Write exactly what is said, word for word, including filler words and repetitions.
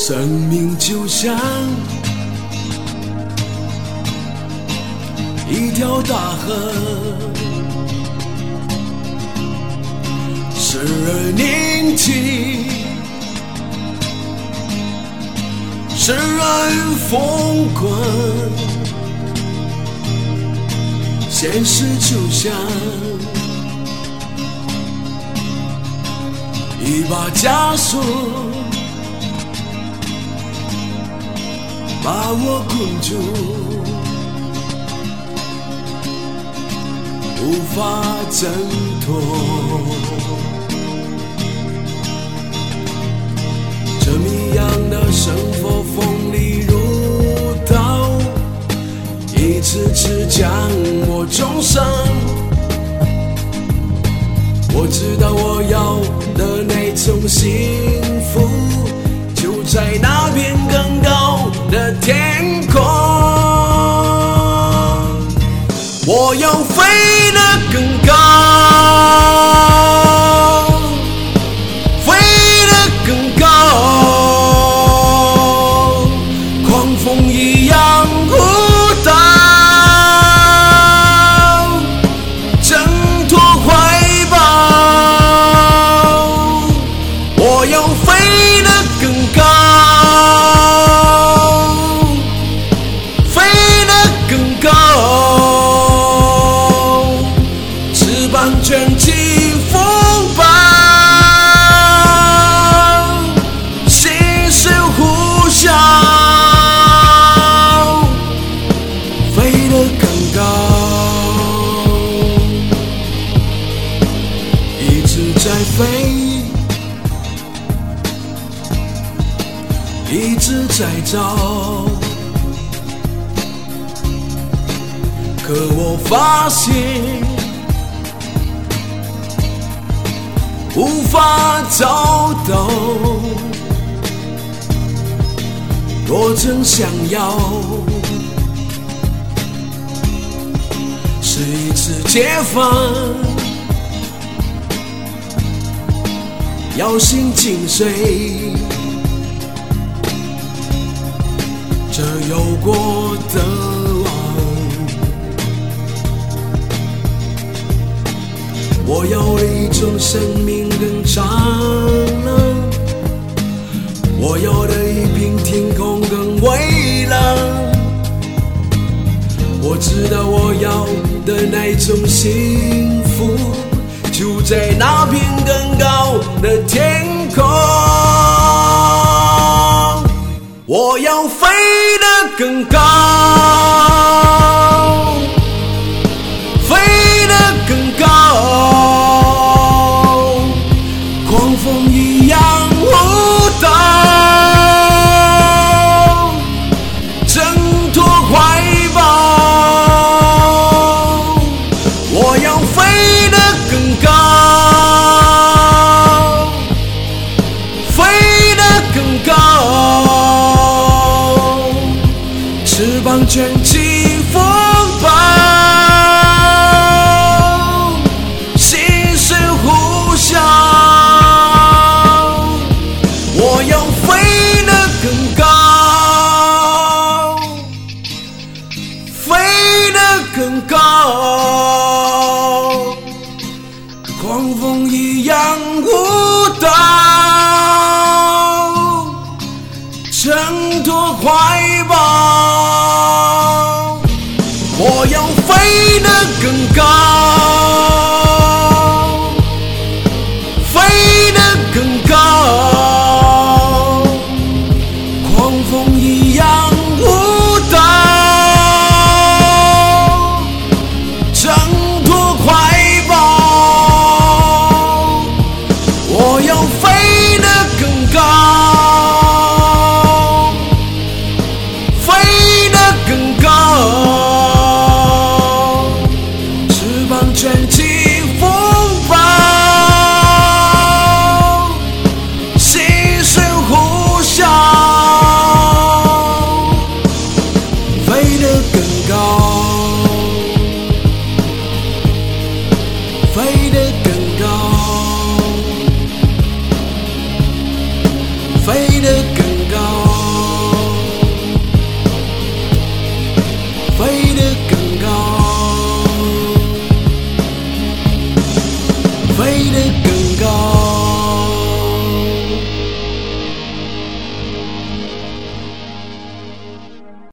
生命就像一条大河，时而宁静，时而疯狂。现实就像一把枷锁，把我困住，无法挣脱。这谜样的生活锋利如刀，一次次将我重伤。我知道我要的那种幸福，就在那片更高的天空。我要飞得更高，飞得更高，狂风一样呼啸，挣脱怀抱。我要飞得更高，飞得更高，翅膀卷起风暴，心事呼啸，飞得更高，一直在飞，一直在找，可我发现无法找到。若真想要，是一次解放，要心紧随这有过的往。我要的一种生命更长了，我要的一片天空更蔚蓝。我知道我要的那种幸福，就在那片更高的天空。我要飞得更高，飞得更高，狂风一样呼啸，挣脱怀抱。我要飞得更高，飞得更高，翅膀卷起风暴，心事呼啸。我要飞得更高，飞得更高，狂风一样呼啸，挣脱怀抱。我要飞得更高，飞得更高，狂风一样